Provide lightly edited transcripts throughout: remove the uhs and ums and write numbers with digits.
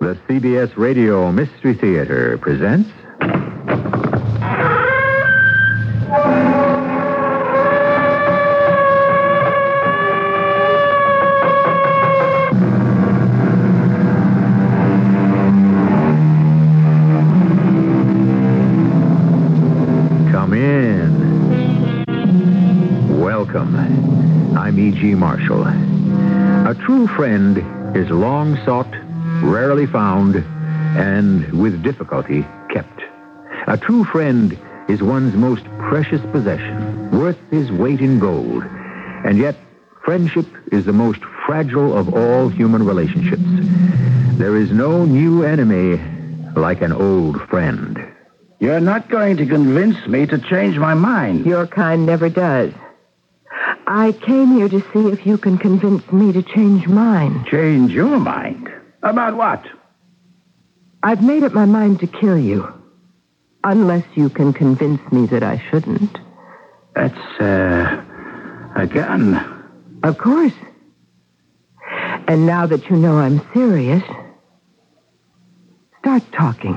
The CBS Radio Mystery Theater presents... Come in. Welcome. I'm E.G. Marshall. A true friend is long sought, rarely found, and with difficulty kept. A true friend is one's most precious possession, worth his weight in gold. And yet, friendship is the most fragile of all human relationships. There is no new enemy like an old friend. You're not going to convince me to change my mind. Your kind never does. I came here to see if you can convince me to change mine. Change your mind? About what? I've made up my mind to kill you. Unless you can convince me that I shouldn't. That's, a gun. Of course. And now that you know I'm serious, start talking.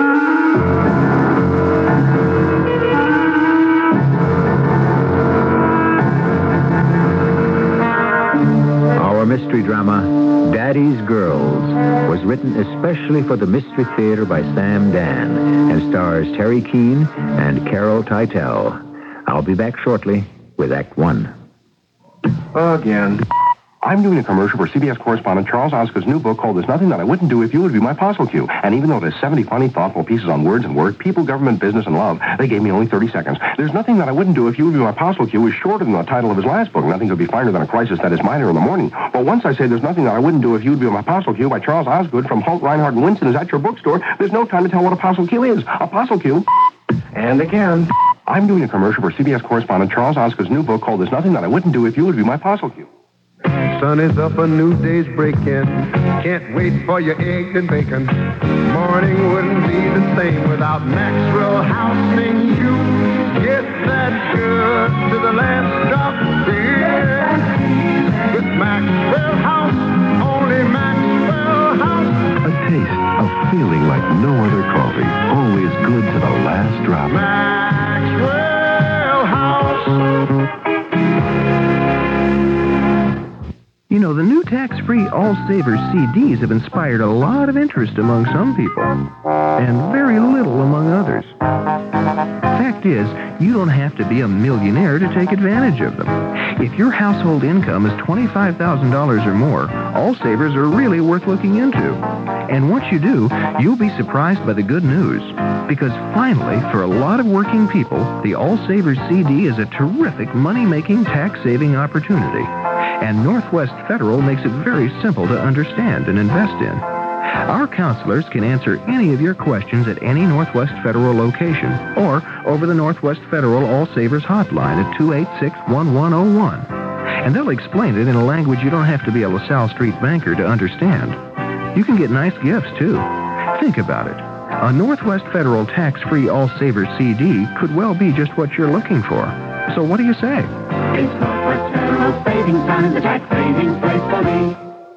Our mystery drama, Daddy's Girls, was written especially for the Mystery Theater by Sam Dan and stars Terry Keane and Carol Teitel. I'll be back shortly with Act One. Again. I'm doing a commercial for CBS correspondent Charles Osgood's new book called There's Nothing That I Wouldn't Do If You Would Be My Apostle Q. And even though there's 70 funny, thoughtful pieces on words and work, people, government, business, and love, they gave me only 30 seconds. There's Nothing That I Wouldn't Do If You Would Be My Apostle Q is shorter than the title of his last book. Nothing could be finer than a crisis that is minor in the morning. But once I say There's Nothing That I Wouldn't Do If You Would Be My Apostle Q by Charles Osgood from Holt, Reinhardt, and Winston is at your bookstore, there's no time to tell what Apostle Q is. Apostle Q. And again. I'm doing a commercial for CBS correspondent Charles Osgood's new book called There's Nothing That I Wouldn't Do If You Would Be My Apostle Q. Sun is up, a new day's breaking. Can't wait for your eggs and bacon. Morning wouldn't be the same without Maxwell House and you. Get that good to the last drop beer. With Maxwell House, only Maxwell House. A taste of feeling like no other coffee. Always good to the last drop. Maxwell House. You know, the new tax-free All Savers CDs have inspired a lot of interest among some people, and very little among others. Fact is, you don't have to be a millionaire to take advantage of them. If your household income is $25,000 or more, All Savers are really worth looking into. And once you do, you'll be surprised by the good news. Because finally, for a lot of working people, the All Savers CD is a terrific money-making, tax-saving opportunity. And Northwest Federal makes it very simple to understand and invest in. Our counselors can answer any of your questions at any Northwest Federal location or over the Northwest Federal All Savers hotline at 286-1101. And they'll explain it in a language you don't have to be a LaSalle Street banker to understand. You can get nice gifts, too. Think about it. A Northwest Federal tax-free All Savers CD could well be just what you're looking for. So what do you say? It's Northwest Federal Savings Time, the tax savings place for me.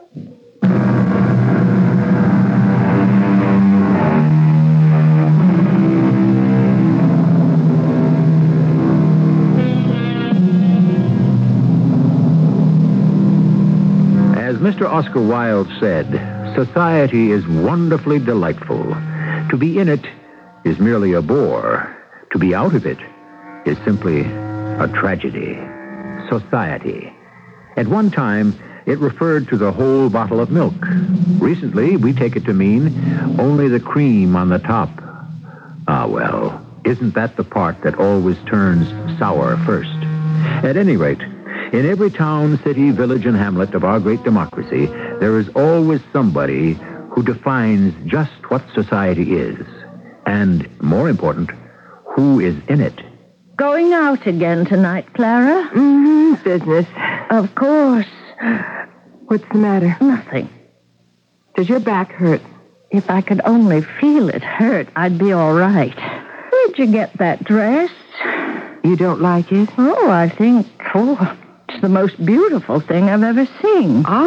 As Mr. Oscar Wilde said, society is wonderfully delightful. To be in it is merely a bore. To be out of it is simply a tragedy. Society. At one time, it referred to the whole bottle of milk. Recently, we take it to mean only the cream on the top. Ah, well, isn't that the part that always turns sour first? At any rate, in every town, city, village, and hamlet of our great democracy, there is always somebody who defines just what society is. And, more important, who is in it. Going out again tonight, Clara? Business. Of course. What's the matter? Nothing. Does your back hurt? If I could only feel it hurt, I'd be all right. Where'd you get that dress? You don't like it? Oh, I think, it's the most beautiful thing I've ever seen. Oh,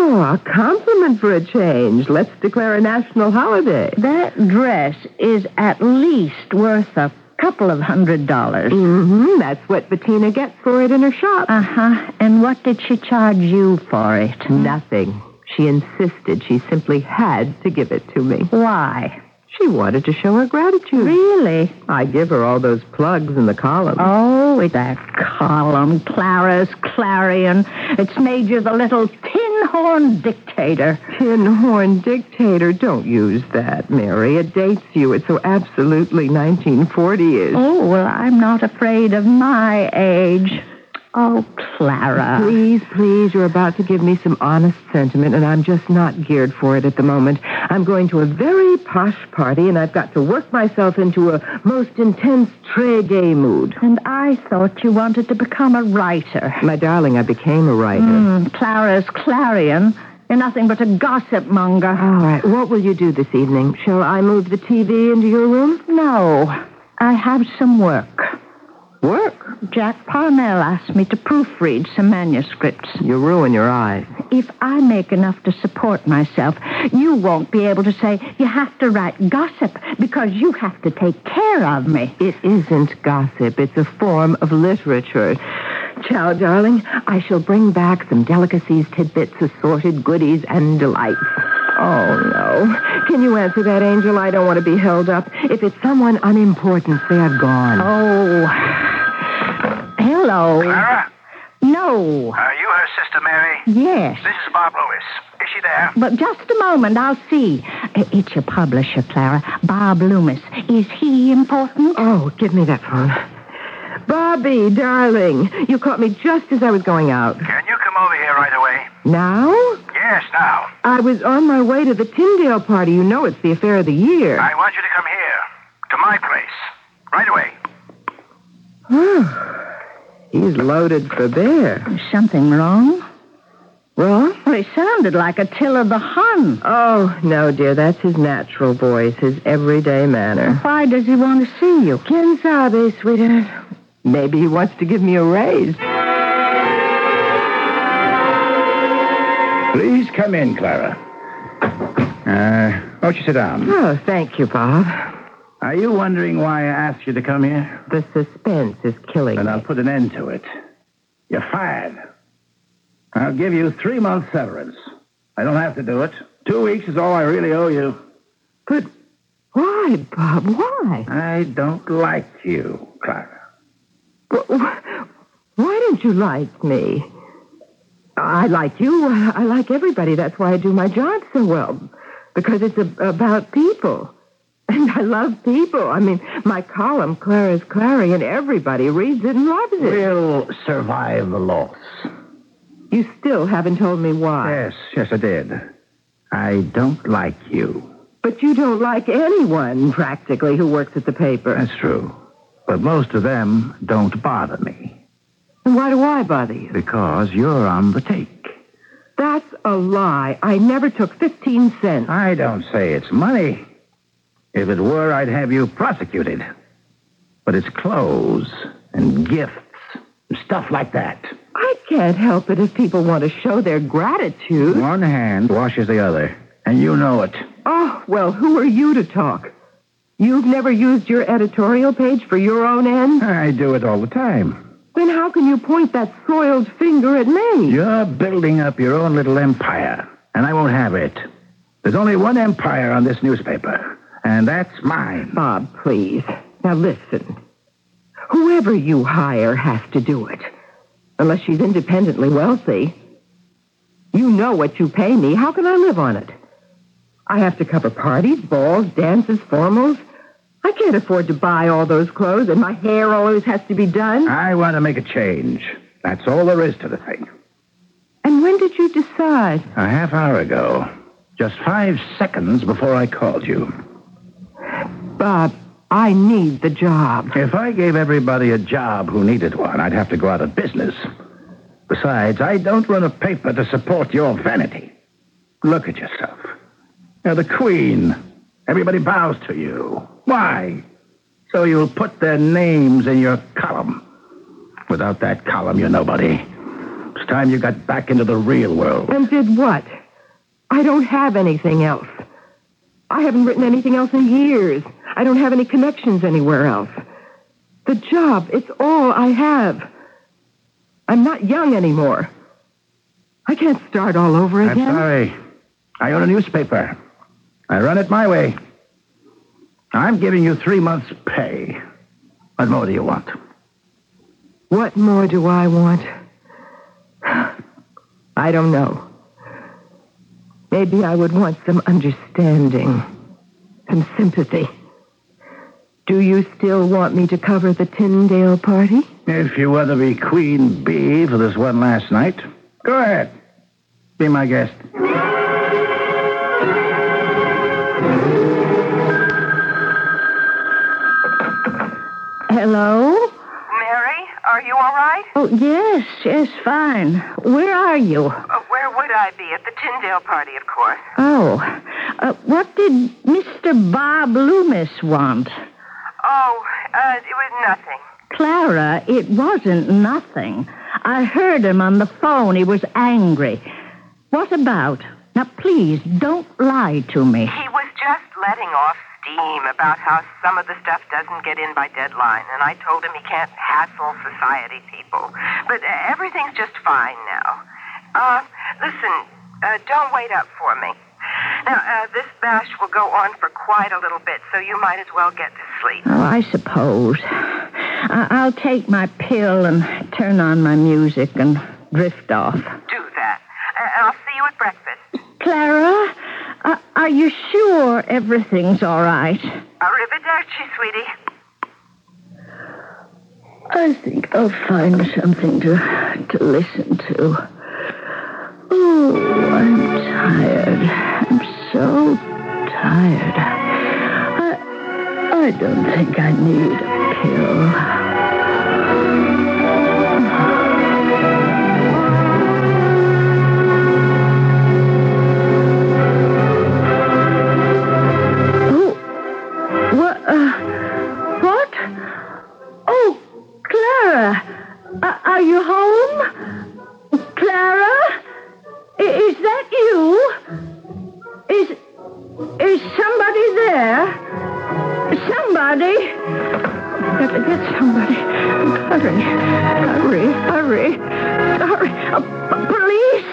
Oh, a compliment for a change. Let's declare a national holiday. That dress is at least worth a couple of $100. Mm-hmm. That's what Bettina gets for it in her shop. Uh-huh. And what did she charge you for it? Nothing. She insisted she simply had to give it to me. Why? She wanted to show her gratitude. Really? I give her all those plugs in the column. Oh, it's that column, Clara's Clarion. It's made you the little tin-horn dictator. Tin-horn dictator? Don't use that, Mary. It dates you. It's so absolutely 1940-ish. Oh, well, I'm not afraid of my age. Oh, Clara. Please, you're about to give me some honest sentiment, and I'm just not geared for it at the moment. I'm going to a very posh party, and I've got to work myself into a most intense très gay mood. And I thought you wanted to become a writer. My darling, I became a writer. Clara's Clarion. You're nothing but a gossip monger. All right, what will you do this evening? Shall I move the TV into your room? No, I have some work. Work? Jack Parnell asked me to proofread some manuscripts. You ruin your eyes. If I make enough to support myself, you won't be able to say you have to write gossip because you have to take care of me. It isn't gossip. It's a form of literature. Ciao, darling. I shall bring back some delicacies, tidbits, assorted goodies, and delights. Oh, no. Can you answer that, Angel? I don't want to be held up. If it's someone unimportant, say I've gone. Oh. Hello. Clara? No. Are you her sister, Mary? Yes. This is Bob Lewis. Is she there? But just a moment, I'll see. It's your publisher, Clara, Bob Loomis. Is he important? Oh, give me that phone. Bobby, darling, you caught me just as I was going out. Can you come over here right away? Now? Yes, now. I was on my way to the Tyndale party. You know it's the affair of the year. I want you to come here, to my place, right away. He's loaded for bear. Is something wrong? Wrong? Well, he sounded like Attila the Hun. Oh, no, dear. That's his natural voice, his everyday manner. Why does he want to see you? Quien sabe, sweetheart? Maybe he wants to give me a raise. Please come in, Clara. Won't you sit down? Oh, thank you, Bob. Are you wondering why I asked you to come here? The suspense is killing Then me. I'll put an end to it. You're fired. I'll give you 3 months severance. I don't have to do it. 2 weeks is all I really owe you. But why, Bob? Why? I don't like you, Clara. Why don't you like me? I like you. I like everybody. That's why I do my job so well. Because it's about people. And I love people. I mean, my column, Clara's Clarion, everybody reads it and loves it. We'll survive the loss. You still haven't told me why. Yes, I did. I don't like you. But you don't like anyone, practically, who works at the paper. That's true. But most of them don't bother me. And why do I bother you? Because you're on the take. That's a lie. I never took 15 cents. I don't say it's money. If it were, I'd have you prosecuted. But it's clothes and gifts, stuff like that. I can't help it if people want to show their gratitude. One hand washes the other, and you know it. Oh, well, who are you to talk? You've never used your editorial page for your own ends? I do it all the time. Then how can you point that soiled finger at me? You're building up your own little empire, and I won't have it. There's only one empire on this newspaper, and that's mine. Bob, please. Now listen. Whoever you hire has to do it. Unless she's independently wealthy. You know what you pay me. How can I live on it? I have to cover parties, balls, dances, formals. I can't afford to buy all those clothes, and my hair always has to be done. I want to make a change. That's all there is to the thing. And when did you decide? A half hour ago. Just 5 seconds before I called you. Bob, I need the job. If I gave everybody a job who needed one, I'd have to go out of business. Besides, I don't run a paper to support your vanity. Look at yourself. You're the queen. Everybody bows to you. Why? So you'll put their names in your column. Without that column, you're nobody. It's time you got back into the real world. And did what? I don't have anything else. I haven't written anything else in years. I don't have any connections anywhere else. The job, it's all I have. I'm not young anymore. I can't start all over again. I'm sorry. I own a newspaper. I run it my way. I'm giving you 3 months' pay. What more do you want? What more do I want? I don't know. Maybe I would want some understanding, some sympathy. Do you still want me to cover the Tyndale party? If you want to be queen bee for this one last night, go ahead. Be my guest. Hello? Mary, are you all right? Oh, yes, fine. Where are you? Where would I be? At the Tyndale party, of course. Oh, what did Mr. Bob Loomis want? Oh, it was nothing. Clara, it wasn't nothing. I heard him on the phone. He was angry. What about? Now, please, don't lie to me. He was just letting off steam about how some of the stuff doesn't get in by deadline, and I told him he can't hassle society people. But everything's just fine now. Listen, don't wait up for me. Now, this bash will go on for quite a little bit, so you might as well get to sleep. Oh, I suppose. I'll take my pill and turn on my music and drift off. Do that. I'll see you at breakfast. Clara, are you sure everything's all right? Arrivederci, sweetie. I think I'll find something to listen to. Oh, I'm tired. I'm so tired. I don't think I need a pill. What? Oh, Clara, are you home? Clara? Is that you? Is somebody there? Somebody? I have to get somebody. Hurry. Police?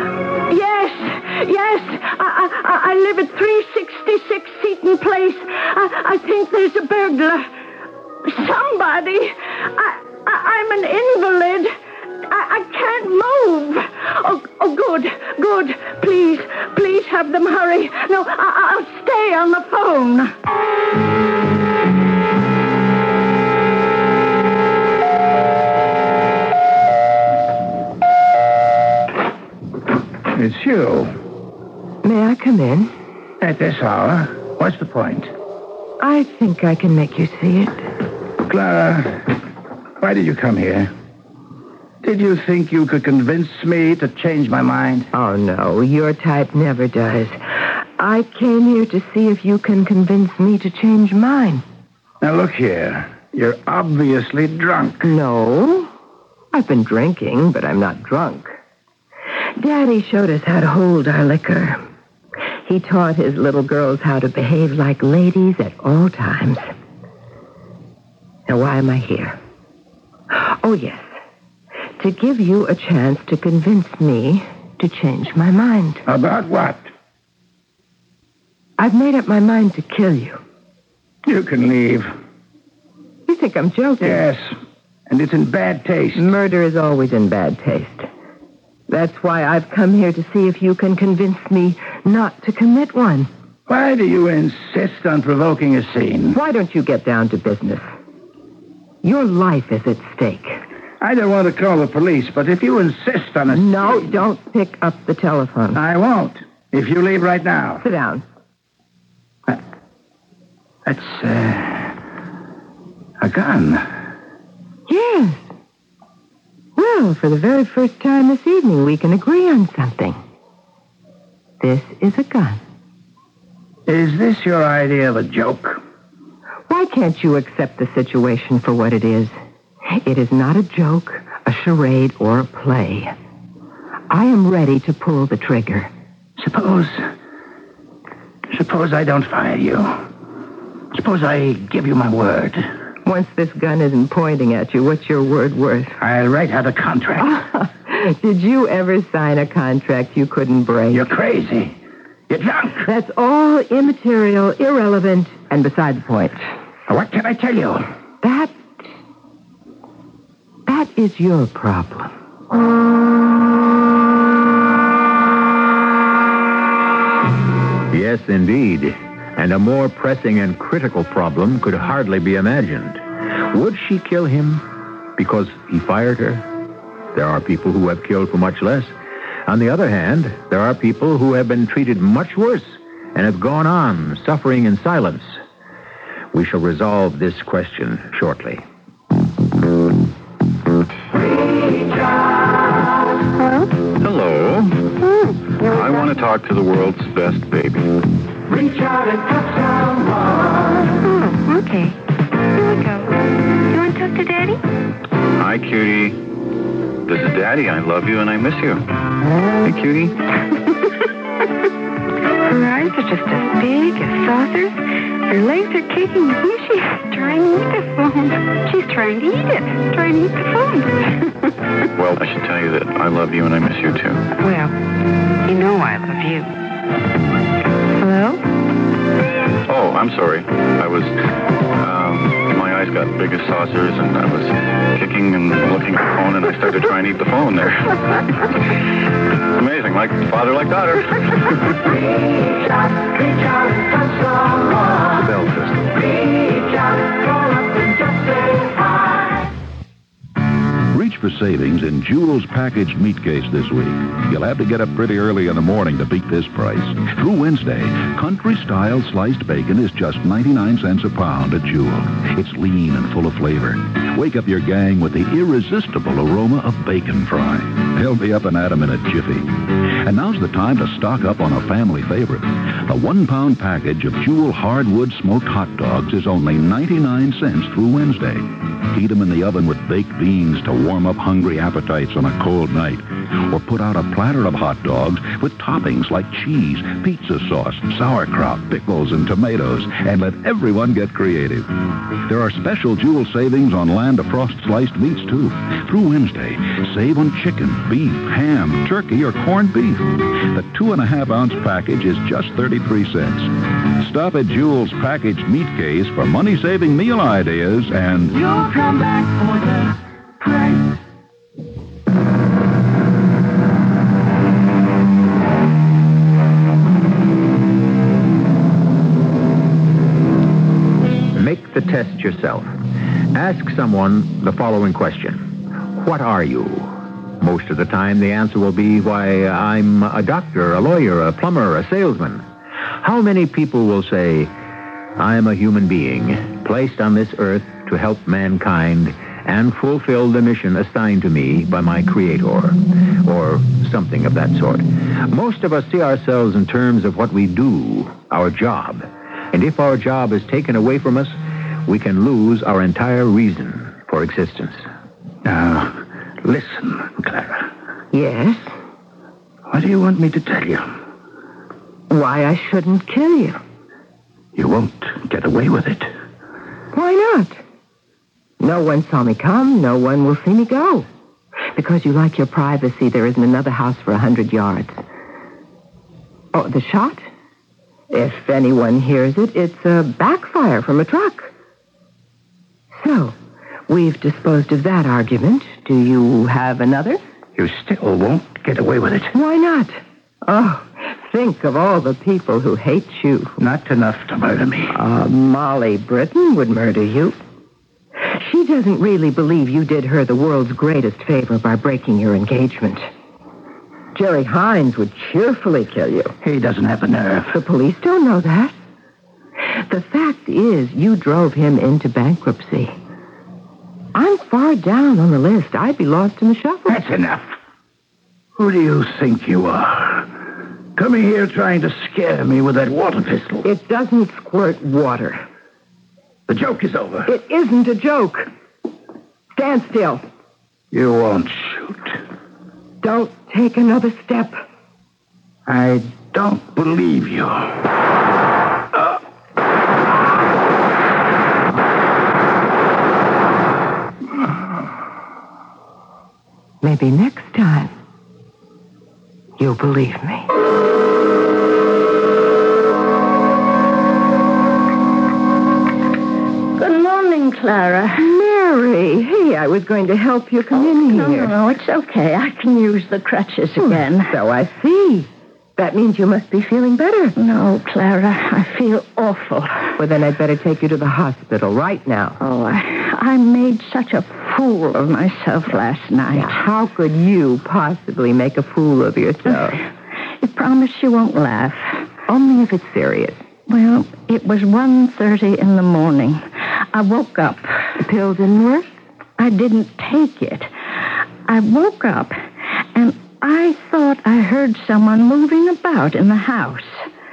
Yes. I live at 366 Seton Place. I think there's a burglar. Somebody. I'm an invalid. I can't move. Oh, good. Please have them hurry. No, I'll stay on the phone. It's you. May I come in? At this hour? What's the point? I think I can make you see it. Clara, why did you come here? Did you think you could convince me to change my mind? Oh, no, your type never does. I came here to see if you can convince me to change mine. Now, look here. You're obviously drunk. No, I've been drinking, but I'm not drunk. Daddy showed us how to hold our liquor. He taught his little girls how to behave like ladies at all times. Now, why am I here? Oh, yes. To give you a chance to convince me to change my mind. About what? I've made up my mind to kill you. You can leave. You think I'm joking? Yes, and it's in bad taste. Murder is always in bad taste. That's why I've come here to see if you can convince me not to commit one. Why do you insist on provoking a scene? Why don't you get down to business? Your life is at stake. I don't want to call the police, but if you insist on a scene... No, don't pick up the telephone. I won't, if you leave right now. Sit down. That's, a gun. Yes. Well, for the very first time this evening, we can agree on something. This is a gun. Is this your idea of a joke? Why can't you accept the situation for what it is? It is not a joke, a charade, or a play. I am ready to pull the trigger. Suppose I don't fire you. Suppose I give you my word. Once this gun isn't pointing at you, what's your word worth? I'll write out a contract. Did you ever sign a contract you couldn't break? You're crazy. You're drunk. That's all immaterial, irrelevant, and beside the point. What can I tell you? That is your problem. Yes, indeed. And a more pressing and critical problem could hardly be imagined. Would she kill him because he fired her? There are people who have killed for much less. On the other hand, there are people who have been treated much worse and have gone on suffering in silence. We shall resolve this question shortly. Hello. I want to talk to the world's best baby. Reach out and touch someone. Oh, okay. Here we go. You want to talk to Daddy? Hi, cutie. This is Daddy. I love you and I miss you. Hey, cutie. Her eyes are just as big as saucers. Her legs are kicking. She's trying to eat the phone. She's trying to eat it. Trying to eat the phone. Well, I should tell you that I love you and I miss you, too. Well, you know I love you. Hello? Oh, I'm sorry. I was, my eyes got big as saucers and I was kicking and looking at the phone and I started trying to eat the phone there. It's amazing, like father, like daughter. Reach out and touch someone. The Bell System. Reach out, call up and just say hi. Reach for savings in Jewel's packaged meat case this week. You'll have to get up pretty early in the morning to beat this price. Through Wednesday, country-style sliced bacon is just 99 cents a pound at Jewel. It's lean and full of flavor. Wake up your gang with the irresistible aroma of bacon fry. They'll be up and at 'em in a jiffy. And now's the time to stock up on a family favorite. A 1-pound package of Jewel hardwood smoked hot dogs is only 99 cents through Wednesday. Heat them in the oven with baked beans to warm up hungry appetites on a cold night. Or put out a platter of hot dogs with toppings like cheese, pizza sauce, sauerkraut, pickles, and tomatoes, and let everyone get creative. There are special Jewel savings on Land of Frost sliced meats, too. Through Wednesday, save on chicken, beef, ham, turkey, or corned beef. The 2.5-ounce package is just 33 cents. Stop at Jewel's packaged meat case for money-saving meal ideas and... You'll come back for the price. Make the test yourself. Ask someone the following question. What are you? Most of the time, the answer will be, why, I'm a doctor, a lawyer, a plumber, a salesman. How many people will say, I am a human being, placed on this earth to help mankind and fulfill the mission assigned to me by my Creator, or something of that sort. Most of us see ourselves in terms of what we do, our job. And if our job is taken away from us, we can lose our entire reason for existence. Now, listen, Clara. Yes? What do you want me to tell you? Why I shouldn't kill you. You won't get away with it. Why not? No one saw me come. No one will see me go. Because you like your privacy, there isn't another house for 100 yards. Oh, the shot? If anyone hears it, it's a backfire from a truck. So, we've disposed of that argument. Do you have another? You still won't get away with it. Why not? Oh, think of all the people who hate you. Not enough to murder me. Molly Britton would murder you. She doesn't really believe you did her the world's greatest favor by breaking your engagement. Jerry Hines would cheerfully kill you. He doesn't have the nerve. The police don't know that. The fact is, you drove him into bankruptcy. I'm far down on the list. I'd be lost in the shuffle. That's enough. Who do you think you are? Coming here trying to scare me with that water pistol. It doesn't squirt water. The joke is over. It isn't a joke. Stand still. You won't shoot. Don't take another step. I don't believe you. Maybe next time you'll believe me. Good morning, Clara. Mary, hey, I was going to help you come in here. No, it's okay. I can use the crutches again. So I see. That means you must be feeling better. No, Clara, I feel awful. Well, then I'd better take you to the hospital right now. Oh, I made such a fool of myself last night. Now, how could you possibly make a fool of yourself? You promise you won't laugh. Only if it's serious. Well, it was 1:30 in the morning. I woke up. The pills didn't work? I didn't take it. I woke up, and I thought I heard someone moving about in the house.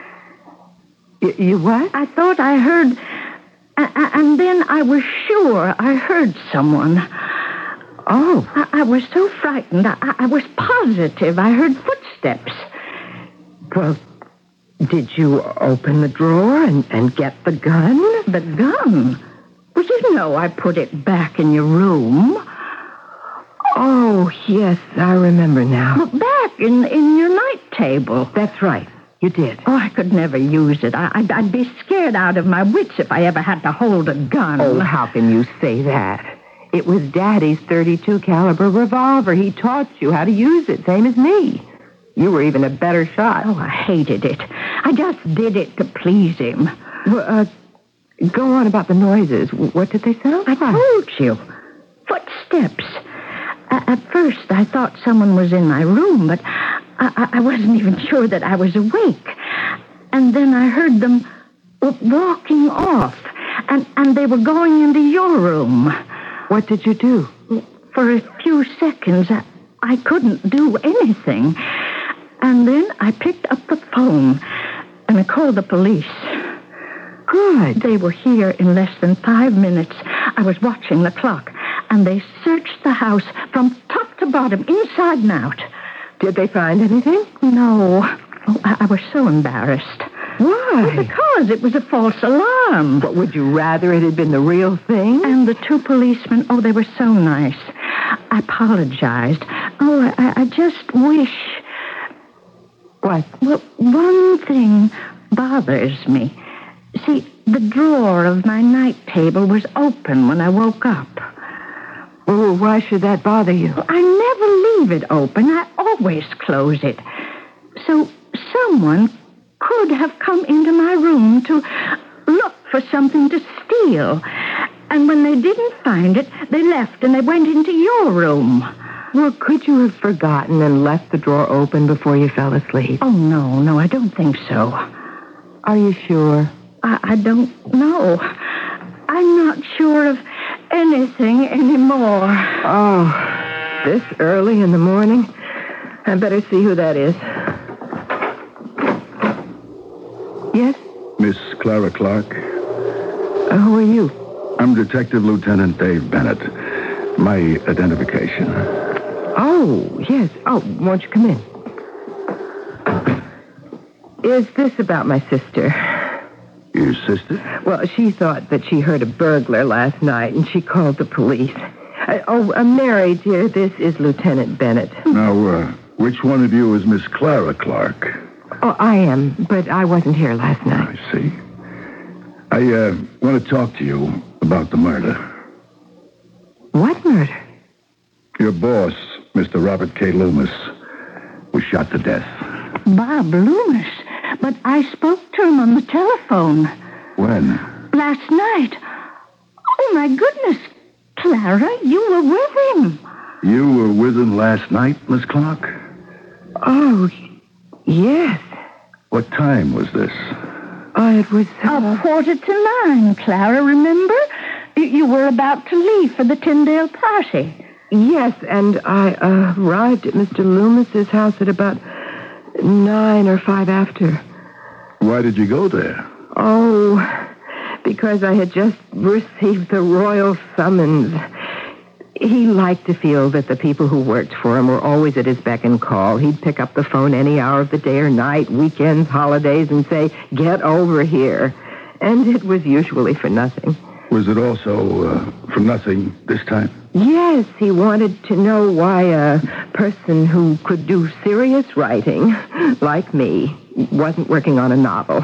You what? I thought I heard... And then I was sure I heard someone. Oh. I was so frightened. I was positive I heard footsteps. Well, did you open the drawer and get the gun? The gun? Well, you know I put it back in your room. Oh, yes, I remember now. Well, back in your night table. That's right. You did. Oh, I could never use it. I'd be scared out of my wits if I ever had to hold a gun. Oh, how can you say that? It was Daddy's .32 caliber revolver. He taught you how to use it, same as me. You were even a better shot. Oh, I hated it. I just did it to please him. Well, go on about the noises. What did they sound like? I told you. Footsteps. At first, I thought someone was in my room, but I wasn't even sure that I was awake. And then I heard them walking off, and they were going into your room. What did you do? For a few seconds, I couldn't do anything. And then I picked up the phone, and I called the police. Good. They were here in less than 5 minutes. I was watching the clock, and they searched the house from top to bottom, inside and out. Did they find anything? No. Oh, I was so embarrassed. Why? Well, because it was a false alarm. But would you rather it had been the real thing? And the 2 policemen, oh, they were so nice. I apologized. Oh, I just wish... What? Well, one thing bothers me. See, the drawer of my night table was open when I woke up. Oh, why should that bother you? I never leave it open. I always close it. So someone could have come into my room to look for something to steal. And when they didn't find it, they left and they went into your room. Well, could you have forgotten and left the drawer open before you fell asleep? Oh, no, I don't think so. Are you sure? I don't know. I'm not sure of anything anymore. Oh, this early in the morning? I better see who that is. Yes? Miss Clara Clark? Who are you? I'm Detective Lieutenant Dave Bennett. My identification. Oh, yes. Oh, won't you come in? Is this about my sister? Your sister? Well, she thought that she heard a burglar last night, and she called the police. Mary, dear, this is Lieutenant Bennett. Now, which one of you is Miss Clara Clark? Oh, I am, but I wasn't here last night. I see. I want to talk to you about the murder. What murder? Your boss, Mr. Robert K. Loomis, was shot to death. Bob Loomis? But I spoke to him on the telephone. When? Last night. Oh, my goodness. Clara, you were with him. You were with him last night, Miss Clark? Oh, yes. What time was this? Oh, it was... 9:15, Clara, remember? You were about to leave for the Tyndale party. Yes, and I arrived at Mr. Loomis's house at about 9 or 5 after. Why did you go there? Oh, because I had just received the royal summons. He liked to feel that the people who worked for him were always at his beck and call. He'd pick up the phone any hour of the day or night, weekends, holidays, and say, "Get over here." And it was usually for nothing. Was it also for nothing this time? Yes, he wanted to know why a person who could do serious writing, like me, wasn't working on a novel.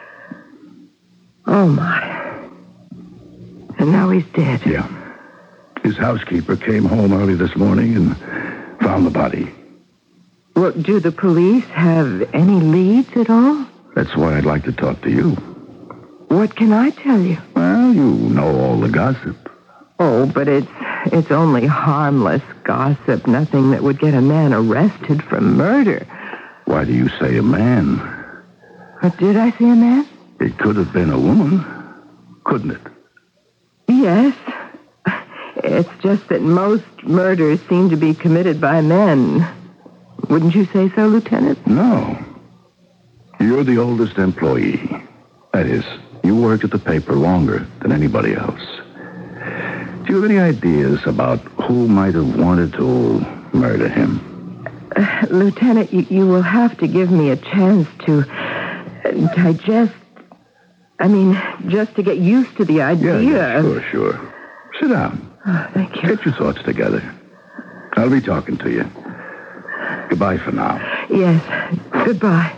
Oh, my. And now he's dead. Yeah. His housekeeper came home early this morning and found the body. Well, do the police have any leads at all? That's why I'd like to talk to you. What can I tell you? Well, you know all the gossip. Oh, but it's only harmless gossip, nothing that would get a man arrested for murder. Why do you say a man? But did I say a man? It could have been a woman, couldn't it? Yes. It's just that most murders seem to be committed by men. Wouldn't you say so, Lieutenant? No. You're the oldest employee. That is, you worked at the paper longer than anybody else. Do you have any ideas about who might have wanted to murder him? Lieutenant, you will have to give me a chance to digest. I mean, just to get used to the idea. Yeah, sure. Sit down. Oh, thank you. Get your thoughts together. I'll be talking to you. Goodbye for now. Yes, goodbye.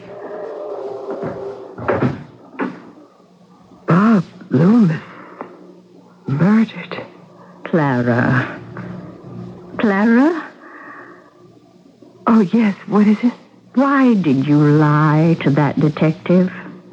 Bob Loomis. Murdered. Clara. Clara? Oh, yes, what is it? Why did you lie to that detective?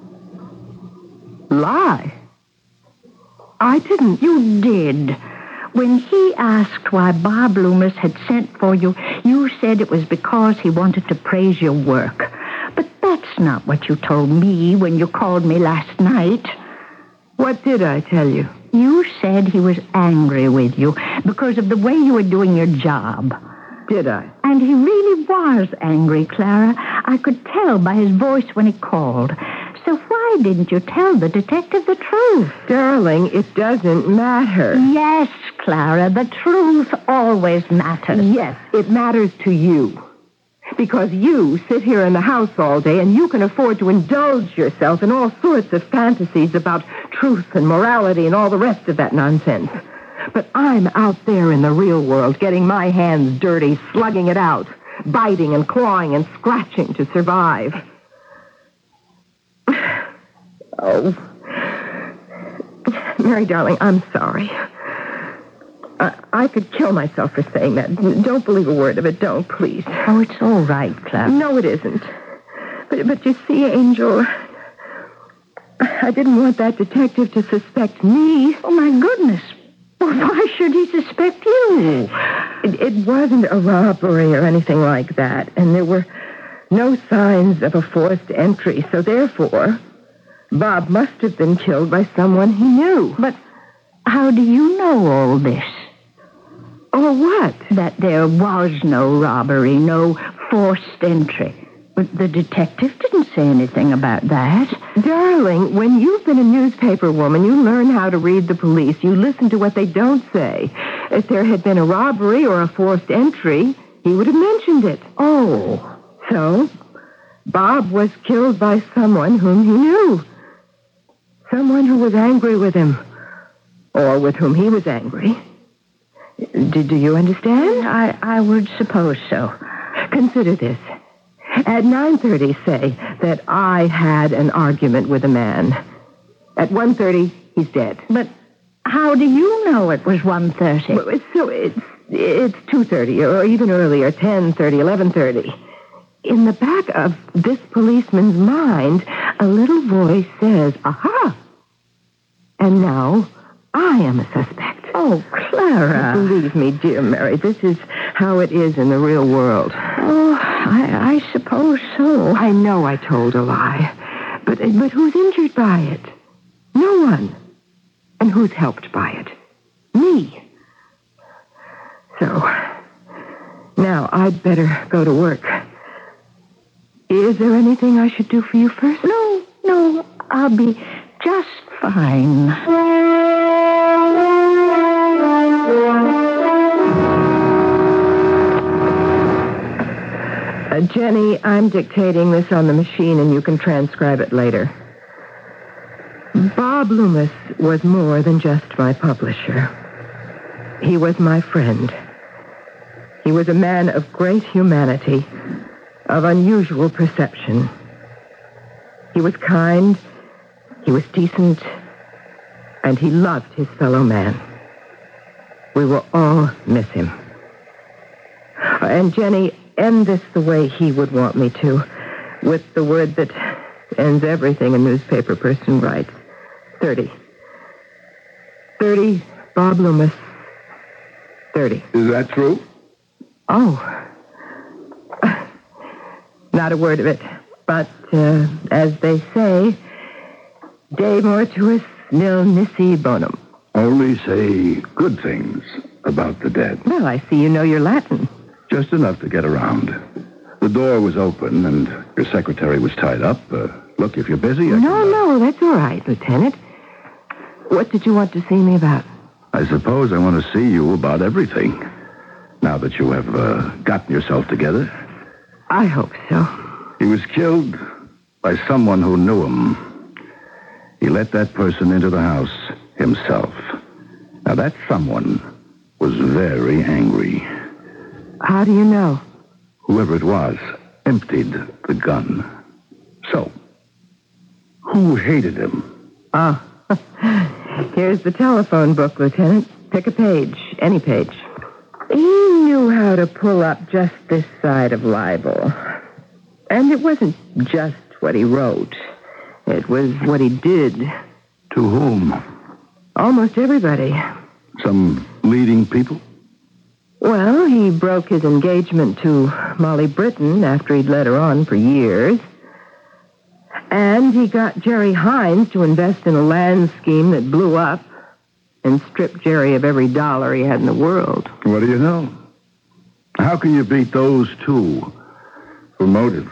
Lie? I didn't. You did. When he asked why Bob Loomis had sent for you, you said it was because he wanted to praise your work. But that's not what you told me when you called me last night. What did I tell you? You said he was angry with you because of the way you were doing your job. Did I? And he really was angry, Clara. I could tell by his voice when he called. So why didn't you tell the detective the truth? Darling, it doesn't matter. Yes, Clara, the truth always matters. Yes, it matters to you. Because you sit here in the house all day and you can afford to indulge yourself in all sorts of fantasies about truth and morality and all the rest of that nonsense. But I'm out there in the real world getting my hands dirty, slugging it out, biting and clawing and scratching to survive. Oh. Mary, darling, I'm sorry. I could kill myself for saying that. Don't believe a word of it. Don't, please. Oh, it's all right, Clara. No, it isn't. But you see, Angel, I didn't want that detective to suspect me. Oh, my goodness. Well, why should he suspect you? It wasn't a robbery or anything like that, and there were no signs of a forced entry, so therefore, Bob must have been killed by someone he knew. But how do you know all this? Or what? That there was no robbery, no forced entry. But the detective didn't say anything about that. Darling, when you've been a newspaper woman, you learn how to read the police. You listen to what they don't say. If there had been a robbery or a forced entry, he would have mentioned it. Oh. So, Bob was killed by someone whom he knew. Someone who was angry with him. Or with whom he was angry. Do you understand? I would suppose so. Consider this. At 9:30, say that I had an argument with a man. At 1:30, he's dead. But how do you know it was 1:30? Well, so it's 2:30, or even earlier, 10:30, 11:30. In the back of this policeman's mind, a little voice says, "Aha!" And now I am a suspect. Oh, Clara. Believe me, dear Mary, this is how it is in the real world. Oh, I suppose so. I know I told a lie. But who's injured by it? No one. And who's helped by it? Me. So, now I'd better go to work. Is there anything I should do for you first? No, I'll be just fine. Jenny, I'm dictating this on the machine, and you can transcribe it later. Bob Loomis was more than just my publisher. He was my friend. He was a man of great humanity, of unusual perception. He was kind, he was decent, and he loved his fellow man. We will all miss him. And Jenny, end this the way he would want me to, with the word that ends everything a newspaper person writes. 30. 30, Bob Loomis. 30. Is that true? Oh. Not a word of it. But, as they say, de mortuis nil nisi bonum. Only say good things about the dead. Well, I see you know your Latin. Just enough to get around. The door was open and your secretary was tied up. Look, if you're busy... No, that's all right, Lieutenant. What did you want to see me about? I suppose I want to see you about everything. Now that you have gotten yourself together. I hope so. He was killed by someone who knew him. He let that person into the house himself. Now, that someone was very angry. How do you know? Whoever it was emptied the gun. So, who hated him? Ah, here's the telephone book, Lieutenant. Pick a page, any page. He knew how to pull up just this side of libel. And it wasn't just what he wrote. It was what he did. To whom? Almost everybody. Some leading people? Well, he broke his engagement to Molly Britton after he'd led her on for years. And he got Jerry Hines to invest in a land scheme that blew up and stripped Jerry of every dollar he had in the world. What do you know? How can you beat those two for motives?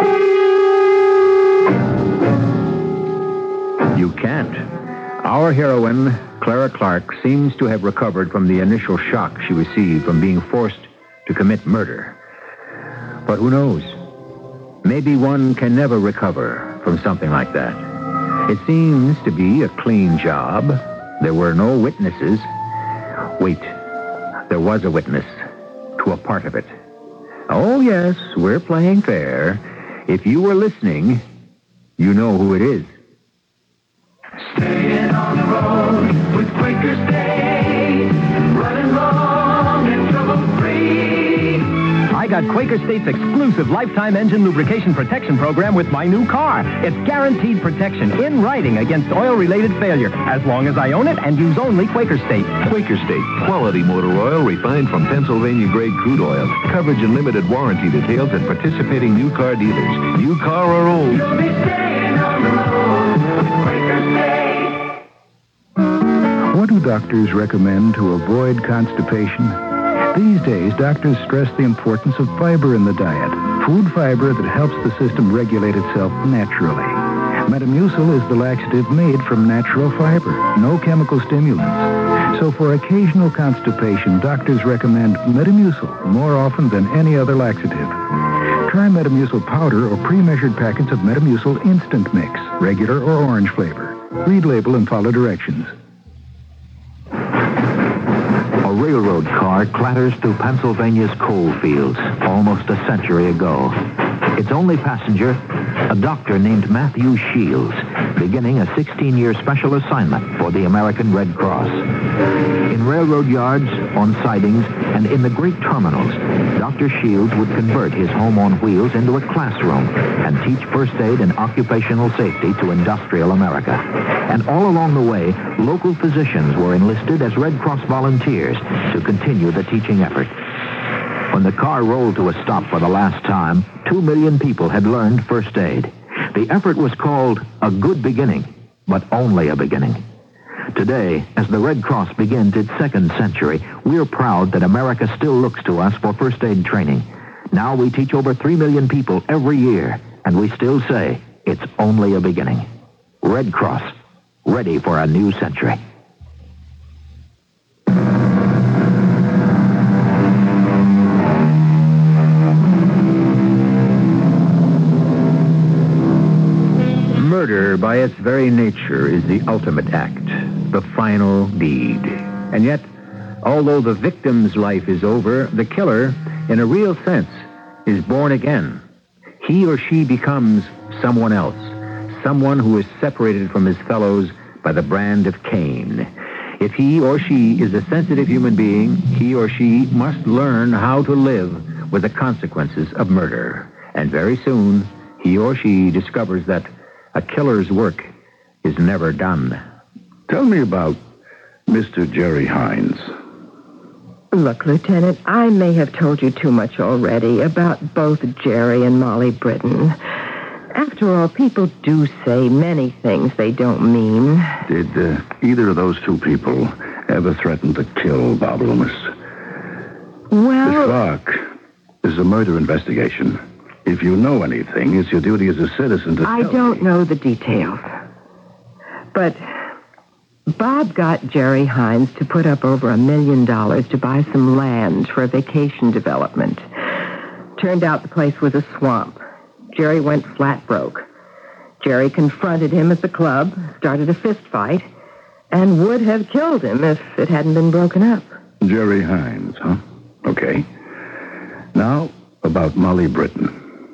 You can't. Our heroine, Clara Clark, seems to have recovered from the initial shock she received from being forced to commit murder. But who knows? Maybe one can never recover from something like that. It seems to be a clean job. There were no witnesses. Wait, there was a witness to a part of it. Oh, yes, we're playing fair. If you were listening, you know who it is. Staying on the road with Quaker State, running long and trouble-free. I got Quaker State's exclusive lifetime engine lubrication protection program with my new car. It's guaranteed protection in writing against oil-related failure as long as I own it and use only Quaker State. Quaker State, quality motor oil refined from Pennsylvania-grade crude oil. Coverage and limited warranty details at participating new car dealers. New car or old. You'll be staying on the road with Quaker State. What do doctors recommend to avoid constipation? These days, doctors stress the importance of fiber in the diet. Food fiber that helps the system regulate itself naturally. Metamucil is the laxative made from natural fiber. No chemical stimulants. So for occasional constipation, doctors recommend Metamucil more often than any other laxative. Try Metamucil powder or pre-measured packets of Metamucil Instant Mix, regular or orange flavor. Read label and follow directions. A railroad car clatters through Pennsylvania's coal fields almost a century ago. Its only passenger, a doctor named Matthew Shields, beginning a 16-year special assignment for the American Red Cross. In railroad yards, on sidings, and in the great terminals, Dr. Shields would convert his home on wheels into a classroom and teach first aid and occupational safety to industrial America. And all along the way, local physicians were enlisted as Red Cross volunteers to continue the teaching effort. When the car rolled to a stop for the last time, 2 million people had learned first aid. The effort was called A Good Beginning, but only a beginning. Today, as the Red Cross begins its second century, we're proud that America still looks to us for first aid training. Now we teach over 3 million people every year, and we still say it's only a beginning. Red Cross, ready for a new century. by its very nature, is the ultimate act, the final deed. And yet, although the victim's life is over, the killer, in a real sense, is born again. He or she becomes someone else, someone who is separated from his fellows by the brand of Cain. If he or she is a sensitive human being, he or she must learn how to live with the consequences of murder. And very soon, he or she discovers that a killer's work is never done. Tell me about Mr. Jerry Hines. Look, Lieutenant, I may have told you too much already about both Jerry and Molly Britton. After all, people do say many things they don't mean. Did either of those two people ever threaten to kill Bob Loomis? Well... Miss Clark, this is a murder investigation. If you know anything, it's your duty as a citizen to I don't know the details. But Bob got Jerry Hines to put up over $1 million to buy some land for a vacation development. Turned out the place was a swamp. Jerry went flat broke. Jerry confronted him at the club, started a fist fight, and would have killed him if it hadn't been broken up. Jerry Hines, huh? Okay. Now, about Molly Britton.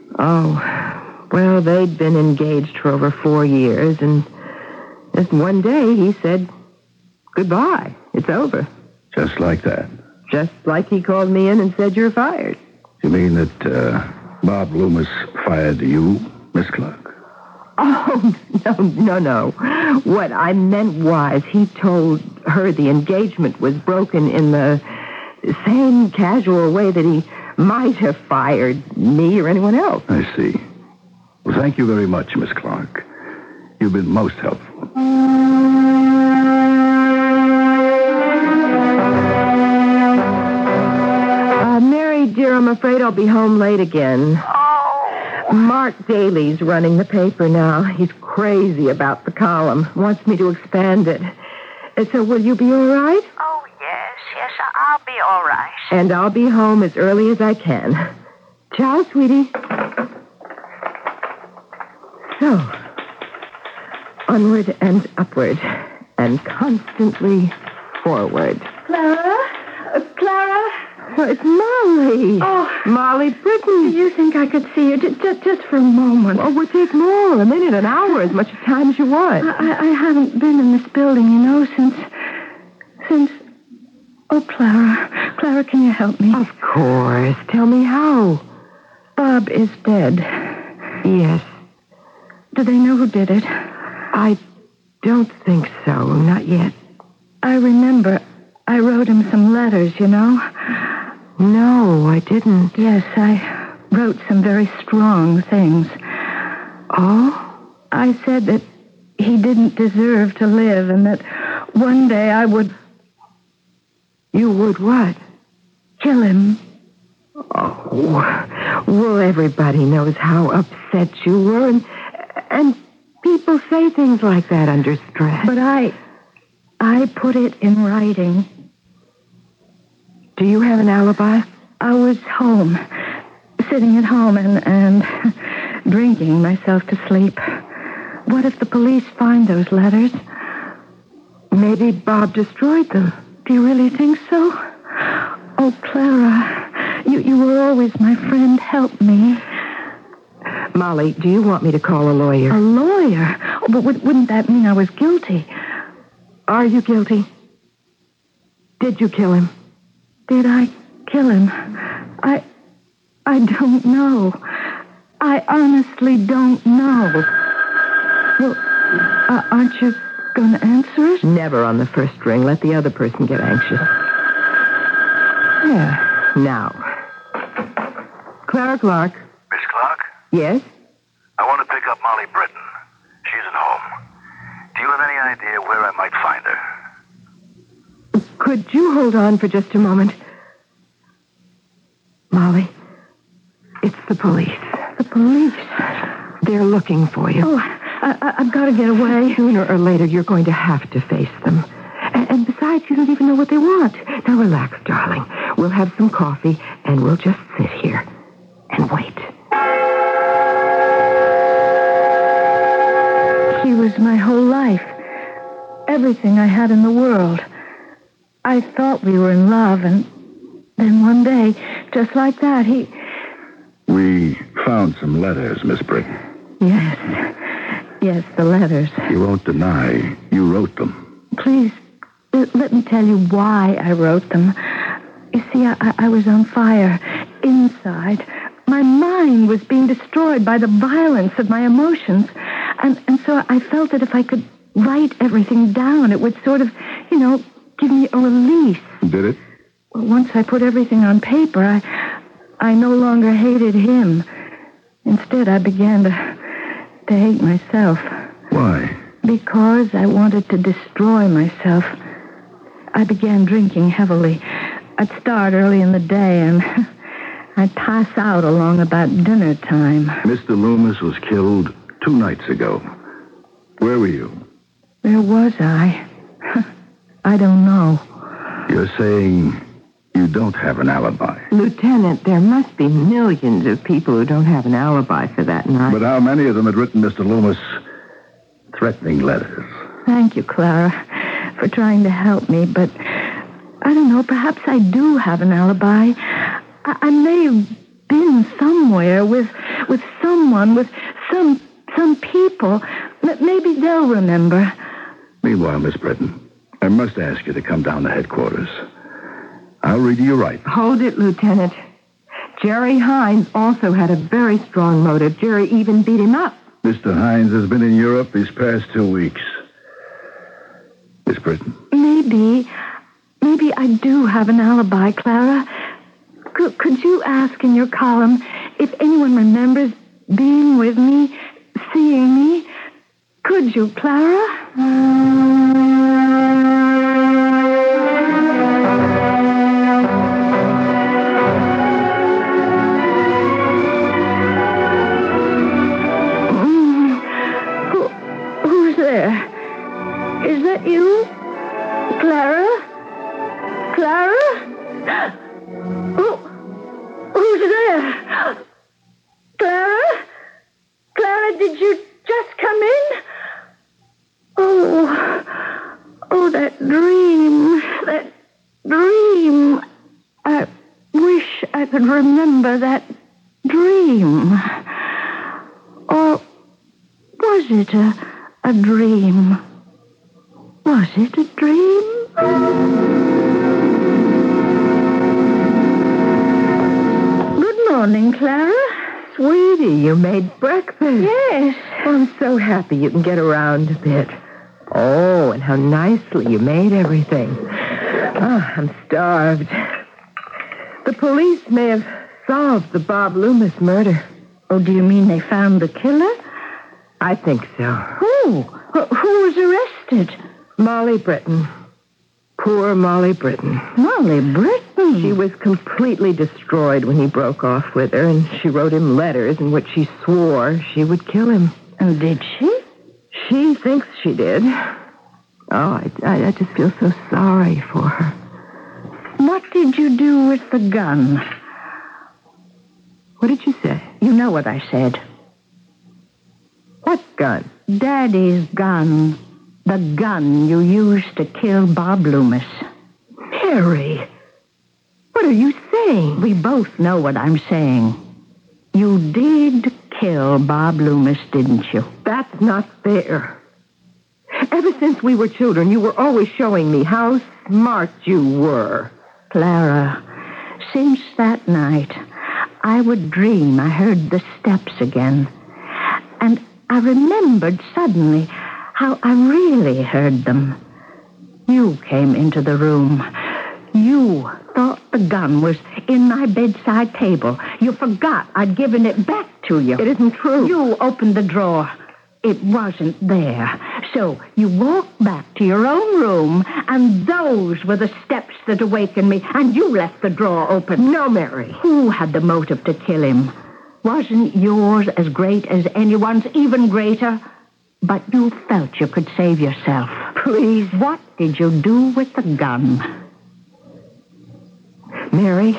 Oh, well, they'd been engaged for over 4 years, and just one day he said, goodbye, it's over. Just like that? Just like he called me in and said, you're fired. You mean that Bob Loomis fired you, Miss Clark? Oh, no. What I meant was he told her the engagement was broken in the same casual way that he might have fired me or anyone else. I see. Well, thank you very much, Miss Clark. You've been most helpful. Mary, dear, I'm afraid I'll be home late again. Mark Daly's running the paper now. He's crazy about the column. Wants me to expand it. So will you be all right? Oh, yes, I'll be all right. And I'll be home as early as I can. Ciao, sweetie. So, onward and upward, and constantly forward. Clara? Oh, it's Molly. Oh. Molly Britton. Do you think I could see you just for a moment? Oh, we'll take more, a minute, an hour, as much time as you want. I haven't been in this building, since... Oh, Clara. Clara, can you help me? Of course. Tell me how. Bob is dead. Yes. Do they know who did it? I don't think so. Not yet. I remember I wrote him some letters, you know. No, I didn't. Yes, I wrote some very strong things. Oh? I said that he didn't deserve to live and that one day I would... You would what? Kill him. Oh, well, everybody knows how upset you were, and people say things like that under stress. But I put it in writing. Do you have an alibi? I was home, sitting at home and drinking myself to sleep. What if the police find those letters? Maybe Bob destroyed them. Do you really think so? Oh, Clara, you were always my friend. Help me. Molly, do you want me to call a lawyer? A lawyer? Oh, but wouldn't that mean I was guilty? Are you guilty? Did you kill him? Did I kill him? I don't know. I honestly don't know. Well, aren't you going to answer it? Never on the first ring. Let the other person get anxious. Yeah. Now. Clara Clark. Miss Clark? Yes? I want to pick up Molly Britton. She's at home. Do you have any idea where I might find her? Could you hold on for just a moment? Molly, it's the police. The police? They're looking for you. Oh, I've got to get away. Sooner or later, you're going to have to face them. And besides, you don't even know what they want. Now, relax, darling. We'll have some coffee, and we'll just sit here and wait. She He was my whole life. Everything I had in the world. I thought we were in love, and then one day, just like that, We found some letters, Miss Britton. Yes, the letters. You won't deny you wrote them. Please, let me tell you why I wrote them. You see, I was on fire inside. My mind was being destroyed by the violence of my emotions. And so I felt that if I could write everything down, it would sort of, give me a release. Did it? Well, once I put everything on paper, I no longer hated him. Instead, I began to hate myself. Why? Because I wanted to destroy myself. I began drinking heavily. I'd start early in the day, and I'd pass out along about dinner time. Mr. Loomis was killed 2 nights ago. Where were you? Where was I? I don't know. You're saying you don't have an alibi. Lieutenant, there must be millions of people who don't have an alibi for that night. But how many of them had written Mr. Loomis threatening letters? Thank you, Clara, for trying to help me, but I don't know, perhaps I do have an alibi. I may have been somewhere with someone, with some people. Maybe they'll remember. Meanwhile, Miss Britton, I must ask you to come down to headquarters. I'll read you your rights. Hold it, Lieutenant. Jerry Hines also had a very strong motive. Jerry even beat him up. Mr. Hines has been in Europe these past 2 weeks. Miss Britton. Maybe I do have an alibi, Clara. Could you ask in your column if anyone remembers being with me, seeing me? Could you, Clara? Who's there? Is that you? Clara? Clara? Who's there? Clara? Clara, did you just come in? Oh, that dream. I wish I could remember that dream. Or was it a dream? Was it a dream? Good morning, Clara. Sweetie, you made breakfast. Yes. Oh, I'm so happy you can get around a bit. Oh, and how nicely you made everything. Oh, I'm starved. The police may have solved the Bob Loomis murder. Oh, do you mean they found the killer? I think so. Who? Who was arrested? Molly Britton. Poor Molly Britton. Molly Britton? She was completely destroyed when he broke off with her, and she wrote him letters in which she swore she would kill him. And did she? She thinks she did. Oh, I just feel so sorry for her. What did you do with the gun? What did you say? You know what I said. What gun? Daddy's gun. The gun you used to kill Bob Loomis. Mary, what are you saying? We both know what I'm saying. You did kill Bob Loomis, didn't you? That's not fair. Ever since we were children, you were always showing me how smart you were. Clara, since that night, I would dream I heard the steps again. And I remembered suddenly how I really heard them. You came into the room. You thought the gun was in my bedside table. You forgot I'd given it back to you. It isn't true. You opened the drawer. It wasn't there. So you walked back to your own room, and those were the steps that awakened me, and you left the drawer open. No, Mary. Who had the motive to kill him? Wasn't yours as great as anyone's, even greater? But you felt you could save yourself. Please. What did you do with the gun? Mary,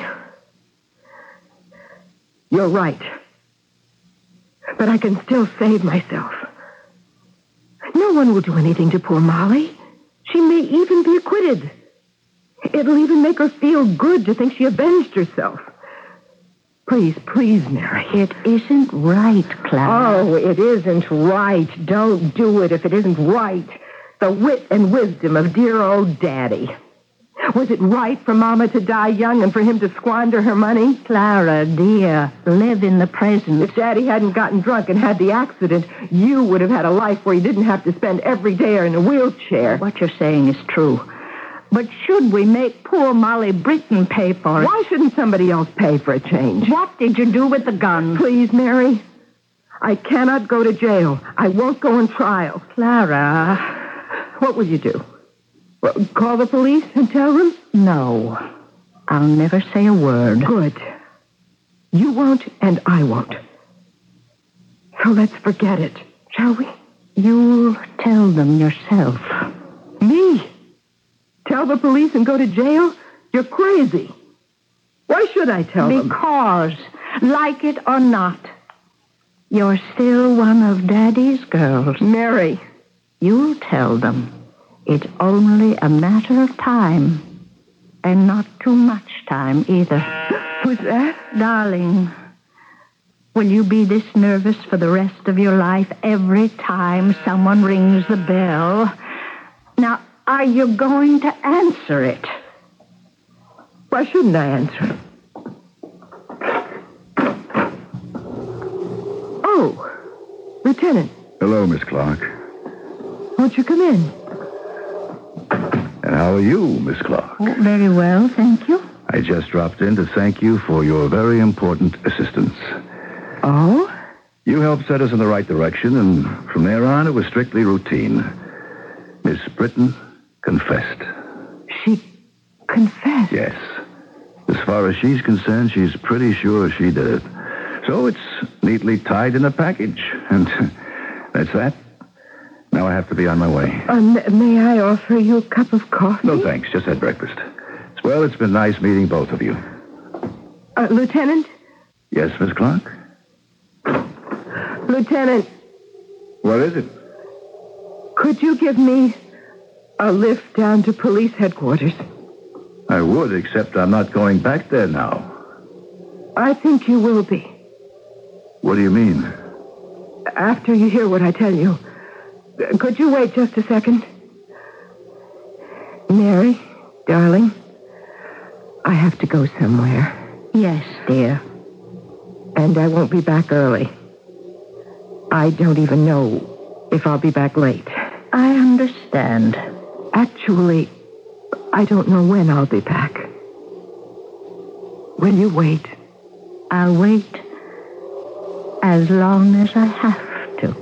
you're right. But I can still save myself. No one will do anything to poor Molly. She may even be acquitted. It'll even make her feel good to think she avenged herself. Please, please, Mary. It isn't right, Clara. Oh, it isn't right. Don't do it if it isn't right. The wit and wisdom of dear old Daddy. Was it right for Mama to die young and for him to squander her money? Clara, dear, live in the present. If Daddy hadn't gotten drunk and had the accident, you would have had a life where you didn't have to spend every day in a wheelchair. What you're saying is true. But should we make poor Molly Britton pay for it? Why shouldn't somebody else pay for a change? What did you do with the gun? Please, Mary. I cannot go to jail. I won't go on trial. Clara. What will you do? Call the police and tell them? No. I'll never say a word. Good. You won't, and I won't. So let's forget it, shall we? You'll tell them yourself. Me? Tell the police and go to jail? You're crazy. Why should I tell them? Because, like it or not, you're still one of Daddy's girls. Mary. You'll tell them. It's only a matter of time. And not too much time, either. Who's that? Darling, will you be this nervous for the rest of your life every time someone rings the bell? Now, are you going to answer it? Why shouldn't I answer it? Oh, Lieutenant. Hello, Miss Clark. Won't you come in? And how are you, Miss Clark? Oh, very well, thank you. I just dropped in to thank you for your very important assistance. Oh? You helped set us in the right direction, and from there on, it was strictly routine. Miss Britton confessed. She confessed? Yes. As far as she's concerned, she's pretty sure she did it. So it's neatly tied in a package, and that's that. Now I have to be on my way. May I offer you a cup of coffee? No, thanks. Just had breakfast. Well, it's been nice meeting both of you. Lieutenant? Yes, Miss Clark? Lieutenant. What is it? Could you give me a lift down to police headquarters? I would, except I'm not going back there now. I think you will be. What do you mean? After you hear what I tell you. Could you wait just a second? Mary, darling, I have to go somewhere. Yes, dear. And I won't be back early. I don't even know if I'll be back late. I understand. Actually, I don't know when I'll be back. Will you wait? I'll wait as long as I have to.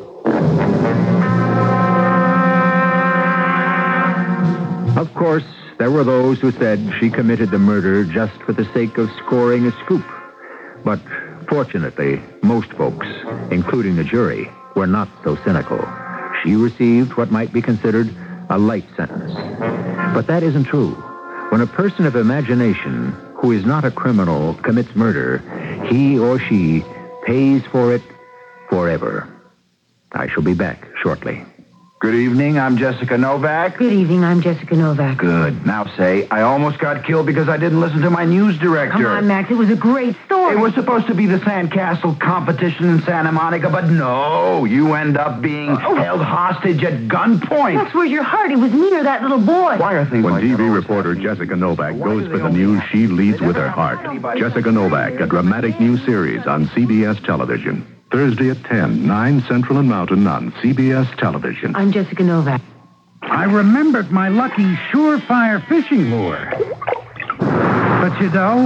Of course, there were those who said she committed the murder just for the sake of scoring a scoop. But fortunately, most folks, including the jury, were not so cynical. She received what might be considered a light sentence. But that isn't true. When a person of imagination who is not a criminal commits murder, he or she pays for it forever. I shall be back shortly. Good evening, I'm Jessica Novak. Good evening, I'm Jessica Novak. Good. Now say, I almost got killed because I didn't listen to my news director. Come on, Max, it was a great story. It was supposed to be the sandcastle competition in Santa Monica, but no, you end up being held hostage at gunpoint. That's where your heart. It was near that little boy. Why are things When like TV reporter Jessica Novak goes for the news, she leads with her heart. Jessica Novak, a dramatic new series on CBS television. Thursday at 10, 9 Central and Mountain on CBS television. I'm Jessica Novak. I remembered my lucky Surefire fishing lure. But you know,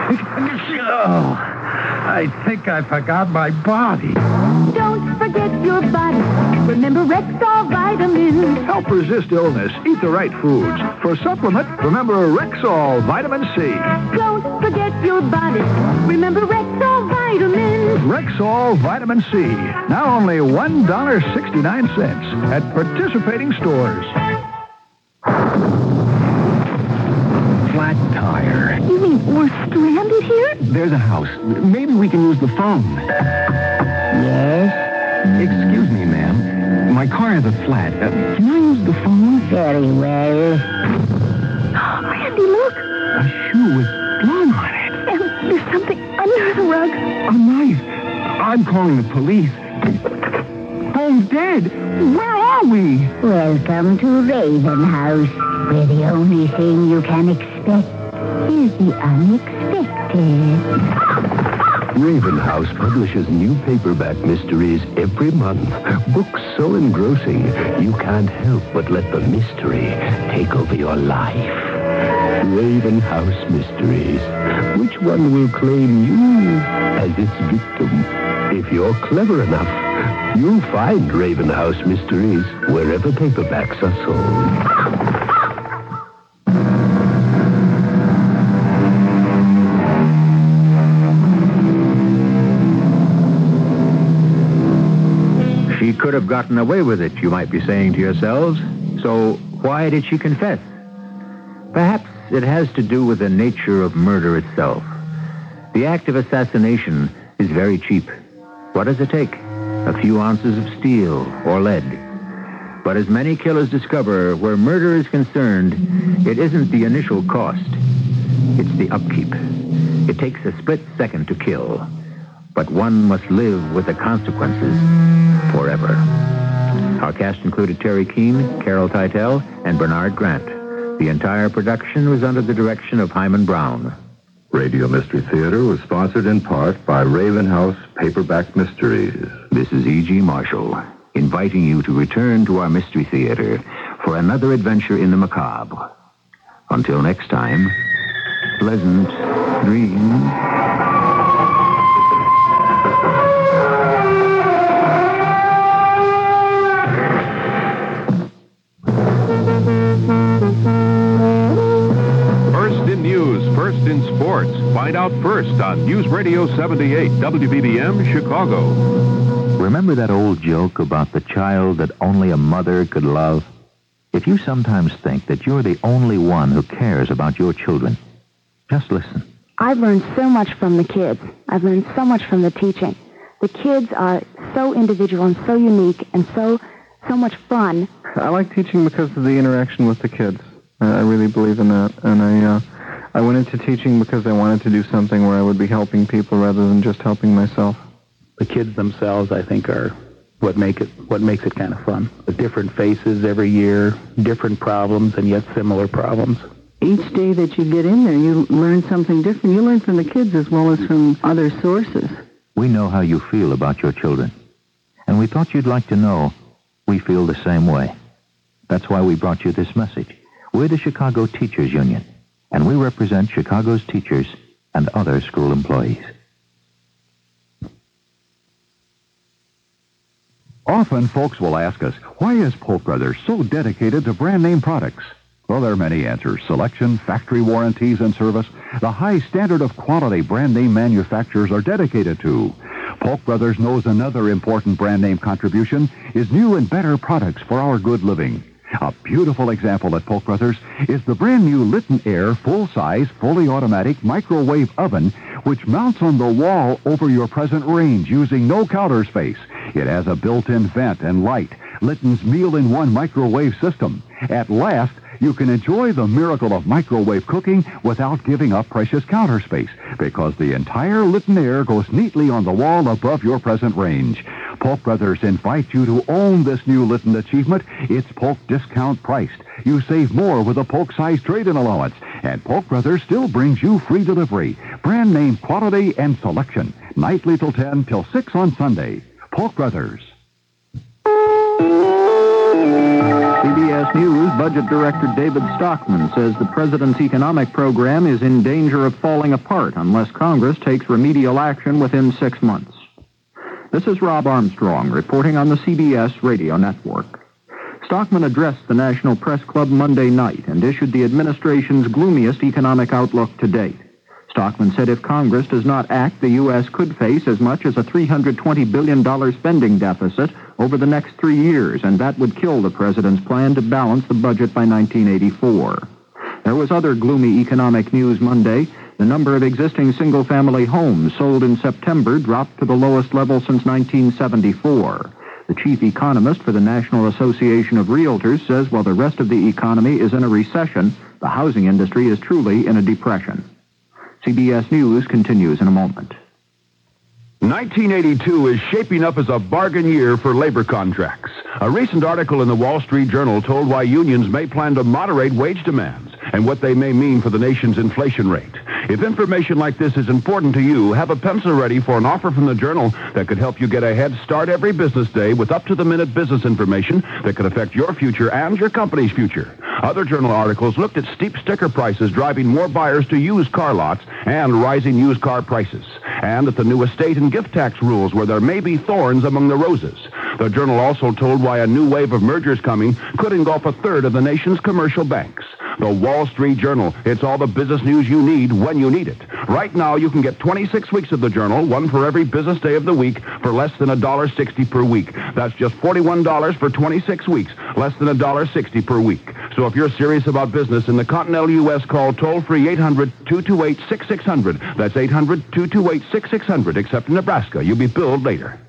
I think I forgot my body. Don't forget your body. Remember Rexall vitamins. Help resist illness. Eat the right foods. For supplement, remember Rexall Vitamin C. Don't forget your body. Remember Rexall vitamins. Rexall Vitamin C. Now only $1.69 at participating stores. Flat tire. You mean we're stranded here? There's a house. Maybe we can use the phone. Yes? Excuse me, ma'am. my car has a flat. Can I use the phone? Very well. Randy, look. A shoe with blood on it. And there's something under the rug. A knife. I'm calling the police. Phone's dead. Where are we? Welcome to Raven House, where the only thing you can expect is the unexpected. Raven House publishes new paperback mysteries every month. Books so engrossing, you can't help but let the mystery take over your life. Raven House Mysteries. Which one will claim you as its victim? If you're clever enough, you'll find Raven House Mysteries wherever paperbacks are sold. She could have gotten away with it, you might be saying to yourselves. So why did she confess? Perhaps it has to do with the nature of murder itself. The act of assassination is very cheap. What does it take? A few ounces of steel or lead. But as many killers discover, where murder is concerned, it isn't the initial cost. It's the upkeep. It takes a split second to kill, but one must live with the consequences forever. Our cast included Terry Keane, Carol Teitel, and Bernard Grant. The entire production was under the direction of Hyman Brown. Radio Mystery Theater was sponsored in part by Raven House Paperback Mysteries. This is E.G. Marshall, inviting you to return to our Mystery Theater for another adventure in the macabre. Until next time, pleasant dreams. First in sports. Find out first on News Radio 78 WBBM Chicago. Remember that old joke about the child that only a mother could love? If you sometimes think that you're the only one who cares about your children, just listen. I've learned so much from the kids. I've learned so much from the teaching. The kids are so individual and so unique and so much fun. I like teaching because of the interaction with the kids. I really believe in that. And I went into teaching because I wanted to do something where I would be helping people rather than just helping myself. The kids themselves, I think, are what makes it kind of fun. The different faces every year, different problems, and yet similar problems. Each day that you get in there, you learn something different. You learn from the kids as well as from other sources. We know how you feel about your children, and we thought you'd like to know we feel the same way. That's why we brought you this message. We're the Chicago Teachers Union, and we represent Chicago's teachers and other school employees. Often folks will ask us, why is Polk Brothers so dedicated to brand name products? Well, there are many answers. Selection, factory warranties, and service. The high standard of quality brand name manufacturers are dedicated to. Polk Brothers knows another important brand name contribution is new and better products for our good living. A beautiful example at Polk Brothers is the brand new Litton Air full-size, fully automatic microwave oven, which mounts on the wall over your present range using no counter space. It has a built-in vent and light. Litton's meal-in-one microwave system. At last, you can enjoy the miracle of microwave cooking without giving up precious counter space, because the entire Litton Air goes neatly on the wall above your present range. Polk Brothers invite you to own this new Litton achievement. It's Polk discount priced. You save more with a Polk-size trade-in allowance. And Polk Brothers still brings you free delivery. Brand name quality and selection. Nightly till 10 till 6 on Sunday. Polk Brothers. CBS News Budget Director David Stockman says the president's economic program is in danger of falling apart unless Congress takes remedial action within 6 months. This is Rob Armstrong reporting on the CBS radio network. Stockman addressed the National Press Club Monday night and issued the administration's gloomiest economic outlook to date. Stockman said if Congress does not act, the U.S. could face as much as a $320 billion spending deficit over the next 3 years, and that would kill the president's plan to balance the budget by 1984. There was other gloomy economic news Monday. The number of existing single-family homes sold in September dropped to the lowest level since 1974. The chief economist for the National Association of Realtors says while the rest of the economy is in a recession, the housing industry is truly in a depression. CBS News continues in a moment. 1982 is shaping up as a bargain year for labor contracts. A recent article in the Wall Street Journal told why unions may plan to moderate wage demands and what they may mean for the nation's inflation rate. If information like this is important to you, have a pencil ready for an offer from the Journal that could help you get a head start every business day with up-to-the-minute business information that could affect your future and your company's future. Other Journal articles looked at steep sticker prices driving more buyers to used car lots and rising used car prices, and at the new estate and gift tax rules where there may be thorns among the roses. The Journal also told why a new wave of mergers coming could engulf a third of the nation's commercial banks. The Wall Street Journal. It's all the business news you need when you need it. Right now, you can get 26 weeks of the Journal, one for every business day of the week, for less than $1.60 per week. That's just $41 for 26 weeks, less than $1.60 per week. So if you're serious about business in the continental U.S., call toll-free 800-228-6600. That's 800-228-6600, except in Nebraska. You'll be billed later.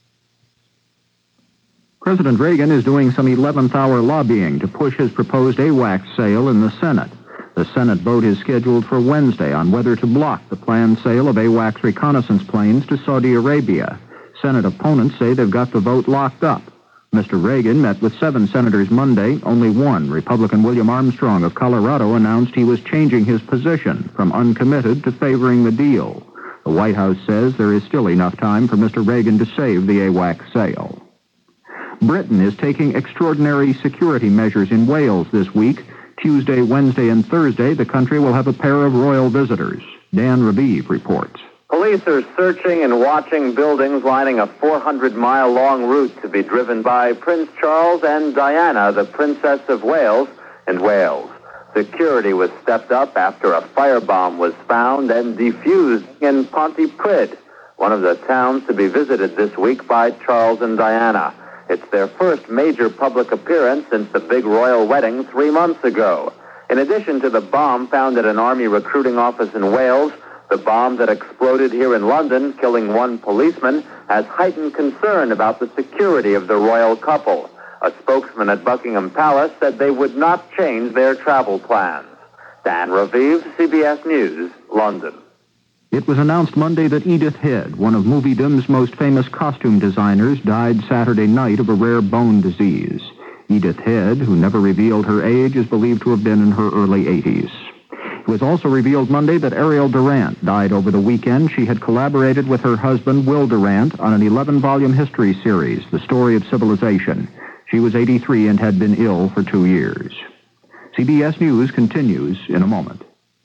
President Reagan is doing some 11th-hour lobbying to push his proposed AWACS sale in the Senate. The Senate vote is scheduled for Wednesday on whether to block the planned sale of AWACS reconnaissance planes to Saudi Arabia. Senate opponents say they've got the vote locked up. Mr. Reagan met with 7 senators Monday. Only one, Republican William Armstrong of Colorado, announced he was changing his position from uncommitted to favoring the deal. The White House says there is still enough time for Mr. Reagan to save the AWACS sale. Britain is taking extraordinary security measures in Wales this week. Tuesday, Wednesday, and Thursday, the country will have a pair of royal visitors. Dan Raviv reports. Police are searching and watching buildings lining a 400-mile-long route to be driven by Prince Charles and Diana, the Princess of Wales, and Wales. Security was stepped up after a firebomb was found and defused in Pontypridd, one of the towns to be visited this week by Charles and Diana. It's their first major public appearance since the big royal wedding 3 months ago. In addition to the bomb found at an army recruiting office in Wales, the bomb that exploded here in London, killing 1 policeman, has heightened concern about the security of the royal couple. A spokesman at Buckingham Palace said they would not change their travel plans. Dan Raviv, CBS News, London. It was announced Monday that Edith Head, one of moviedom's most famous costume designers, died Saturday night of a rare bone disease. Edith Head, who never revealed her age, is believed to have been in her early 80s. It was also revealed Monday that Ariel Durant died over the weekend. She had collaborated with her husband, Will Durant, on an 11-volume history series, The Story of Civilization. She was 83 and had been ill for 2 years. CBS News continues in a moment.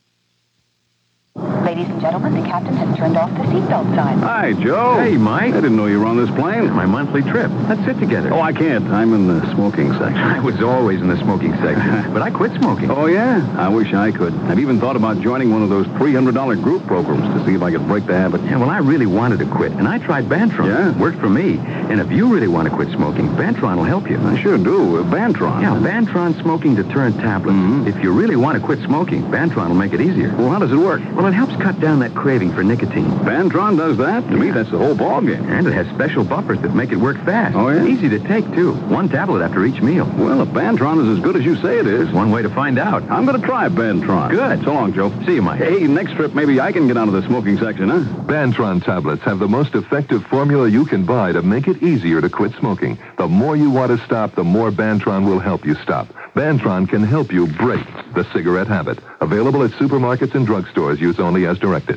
Ladies and gentlemen, the captain has turned off the seatbelt sign. Hi, Joe. Hey, Mike. I didn't know you were on this plane. My monthly trip. Let's sit together. Oh, I can't. I'm in the smoking section. I was always in the smoking section, but I quit smoking. Oh, yeah? I wish I could. I've even thought about joining one of those $300 group programs to see if I could break the habit. Yeah, well, I really wanted to quit, and I tried Bantron. Yeah? Worked for me. And if you really want to quit smoking, Bantron will help you. I sure do. Bantron. Yeah, Bantron smoking deterrent tablets. Mm-hmm. If you really want to quit smoking, Bantron will make it easier. Well, how does it work? Well, it helps cut down that craving for nicotine. Bantron does that? To me, that's the whole ballgame. And it has special buffers that make it work fast. Oh, yeah? Easy to take, too. 1 tablet after each meal. Well, if Bantron is as good as you say it is. There's one way to find out. I'm going to try Bantron. Good. So long, Joe. See you, Mike. Hey, next trip, maybe I can get out of the smoking section, huh? Bantron tablets have the most effective formula you can buy to make it easier to quit smoking. The more you want to stop, the more Bantron will help you stop. Bantron can help you break the cigarette habit. Available at supermarkets and drugstores. Use only as directed.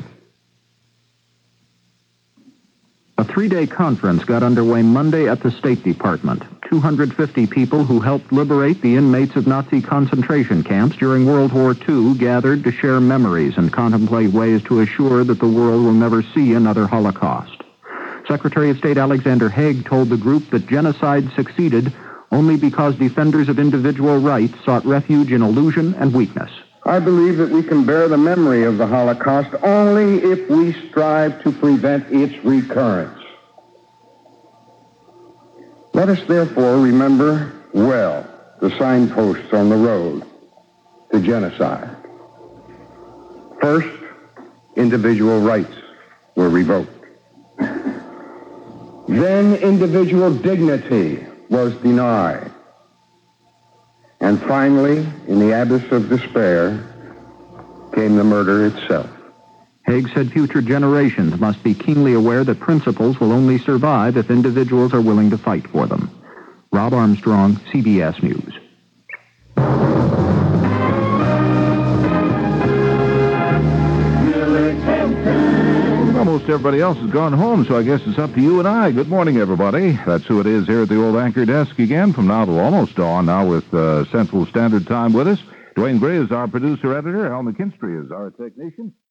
A 3-day conference got underway Monday at the State Department. 250 people who helped liberate the inmates of Nazi concentration camps during World War II gathered to share memories and contemplate ways to assure that the world will never see another Holocaust. Secretary of State Alexander Haig told the group that genocide succeeded only because defenders of individual rights sought refuge in illusion and weakness. I believe that we can bear the memory of the Holocaust only if we strive to prevent its recurrence. Let us therefore remember well the signposts on the road to genocide. First, individual rights were revoked. Then individual dignity was denied. And finally, in the abyss of despair, came the murder itself. Haig said future generations must be keenly aware that principles will only survive if individuals are willing to fight for them. Rob Armstrong, CBS News. Almost everybody else has gone home, so I guess it's up to you and I. Good morning, everybody. That's who it is here at the old anchor desk again from now till almost dawn, now with Central Standard Time with us. Dwayne Gray is our producer-editor. Al McKinstry is our technician.